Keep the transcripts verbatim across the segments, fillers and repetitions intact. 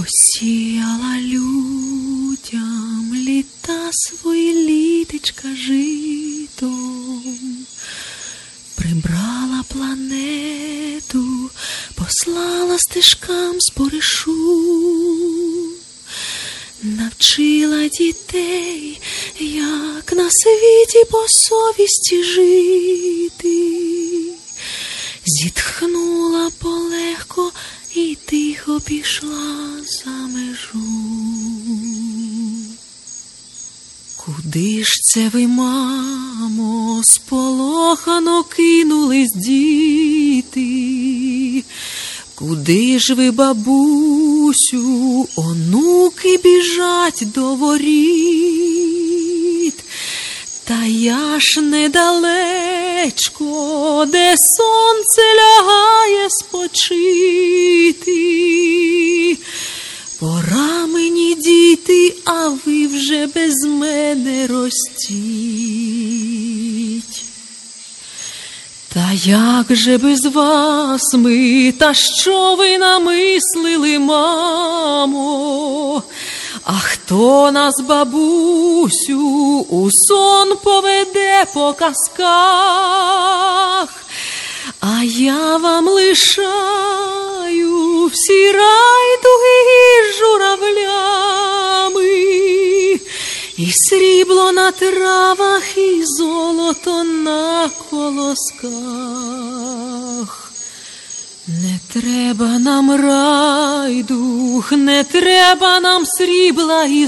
Посіяла людям літа свої літечка житом, прибрала планету, послала стежкам споришу, навчила дітей, як на світі по совісті жити, зітхнула полегко і тихо пішла за межу. Куди ж це ви, мамо, сполохано кинулись діти? Куди ж ви, бабусю, онуки біжать до воріт? Та я ж недалечко, де сонце лягає спочити. Пора мені, діти, а ви вже без мене ростіть. Та як же без вас ми, та що ви намислили, мамо? А хто нас, бабусю, у сон поведе по казках? А я вам лишаю всі райдуги із журавлями, і срібло на травах, і золото на колосках. Не треба нам райдуг, не треба нам срібла і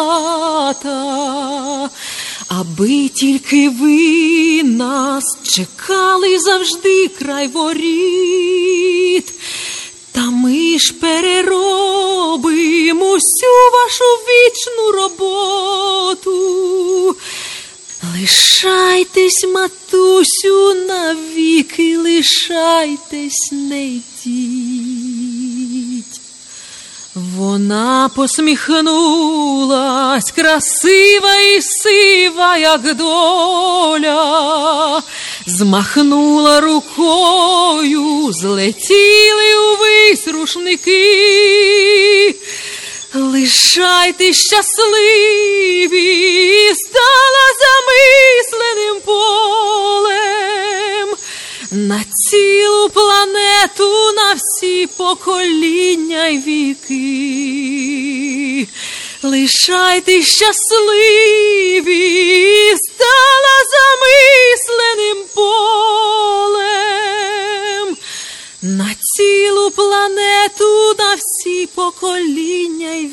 злата, аби тільки ви нас чекали завжди край воріт. Та ми ж переробимо всю вашу вічну роботу. Лишайтесь, матусю, навіки, лишайтесь, не йдіть. Вона посміхнулась, красива і сива, як доля, змахнула рукою, злетіли увесь рушники. Лишайтесь щасливі, і стала замисленим полем на цілу планету, на всі покоління й віки. Лишайтесь щасливі, і стала замисленим полем на цілу планету, на всі покоління й